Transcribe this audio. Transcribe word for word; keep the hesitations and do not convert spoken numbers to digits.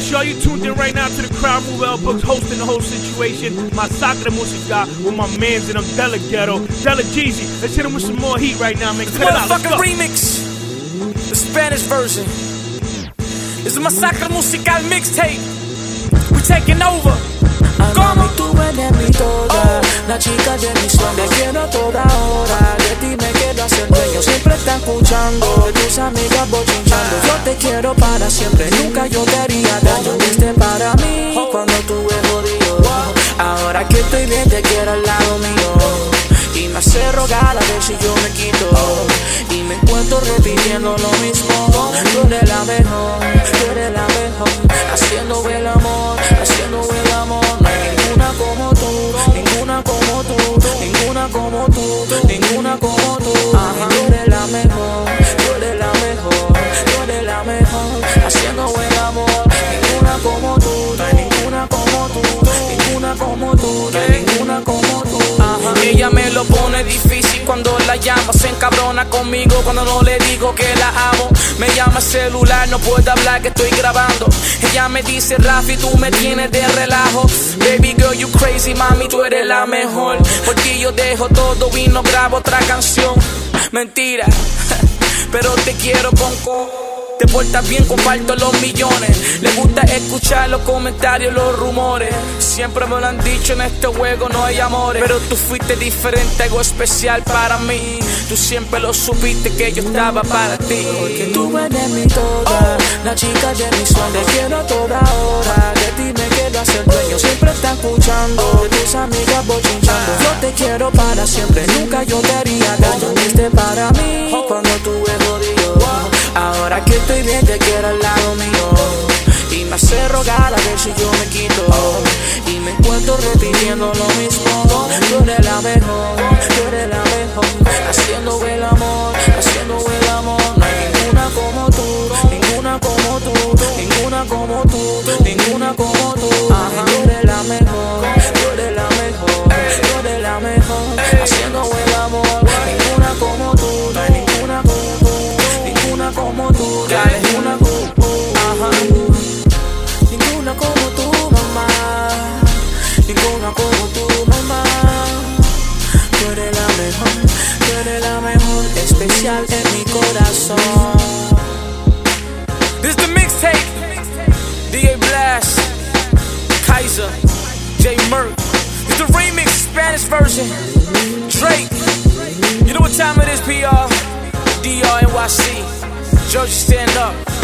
Yes, y'all, you tuned in right now to the Crowd Move L Books hosting the whole situation. Masacre Musica with my mans and I'm Della Ghetto, Della Jeezy. Let's hit him with some more heat right now, man. Cut it out, let's go. Remix, the Spanish version. It's a Masacre Musical mixtape. We taking over. Mami, tú eres mi toda, la chica de mis sueños. Te quiero toda hora, de ti me quiero hacer dueño. Siempre está escuchando, de tus amigas bochinchando. Yo te quiero para siempre, nunca yo te haría daño. Viste para mí, cuando tuve jodido. Ahora que estoy bien, te quiero al lado mío. Y me hace rogar a ver si yo me quito. Y me encuentro repitiendo lo mismo. Tú eres la mejor, tú eres la mejor. Haciendo el amor, haciendo el amor. No hay ninguna como tú, ninguna como tú, ninguna como tú, ninguna como tú. Ajá. Tú eres la mejor, tú eres la mejor, tú eres la mejor. Haciendo el amor, ninguna como tú, no hay ninguna como tú, ninguna como tú, no hay ninguna como tú. Ajá. Ella me lo pone difícil cuando la llamo, se encabrona conmigo cuando no le digo que la amo. Me llama el celular, no puedo hablar que estoy grabando. Ella me dice, Rafi, tú me tienes de relajo. Baby girl, you crazy, mami, tú eres la mejor. Porque yo dejo todo y no grabo otra canción. Mentira, pero te quiero con co. Te portas bien, comparto los millones. Le gusta escuchar los comentarios, los rumores. Siempre me lo han dicho, en este juego no hay amores. Pero tú fuiste diferente, algo especial para mí. Tú siempre lo supiste que yo estaba para ti. Porque tú eres mi toda, la chica de mis sueños. Te quiero toda hora, de ti me quiero hacer dueño. Siempre está escuchando, de tus amigas bochinchando. Yo te quiero para siempre, nunca yo te haría daño. Viste para mí, cuando tuve jodido. Ahora que estoy bien, te quiero al lado mío. Y me hace rogar a ver si yo me quito. Y me encuentro repitiendo lo mismo. Tú eres la mejor, tú eres la mejor. Haciendo el amor, haciendo el amor. No hay ninguna como tú, ninguna como tú, ninguna como tú, ninguna como tú. Ajá. Tú eres la mejor, tú eres la mejor, tú eres la mejor. Haciendo el amor, ninguna como tú, no hay ninguna como tú. Ninguna como tú, Dale. ninguna como tú, ajá. Ninguna como tú, mamá. Ninguna como tú, mamá. Tú eres la mejor, tú eres la mejor, especial en mi corazón. This is the mixtape. D A Blast, Kaiser, J Merck. It's the remix, Spanish version. Drake. You know what time it is, P R? D R N Y C. Georgia, stand up.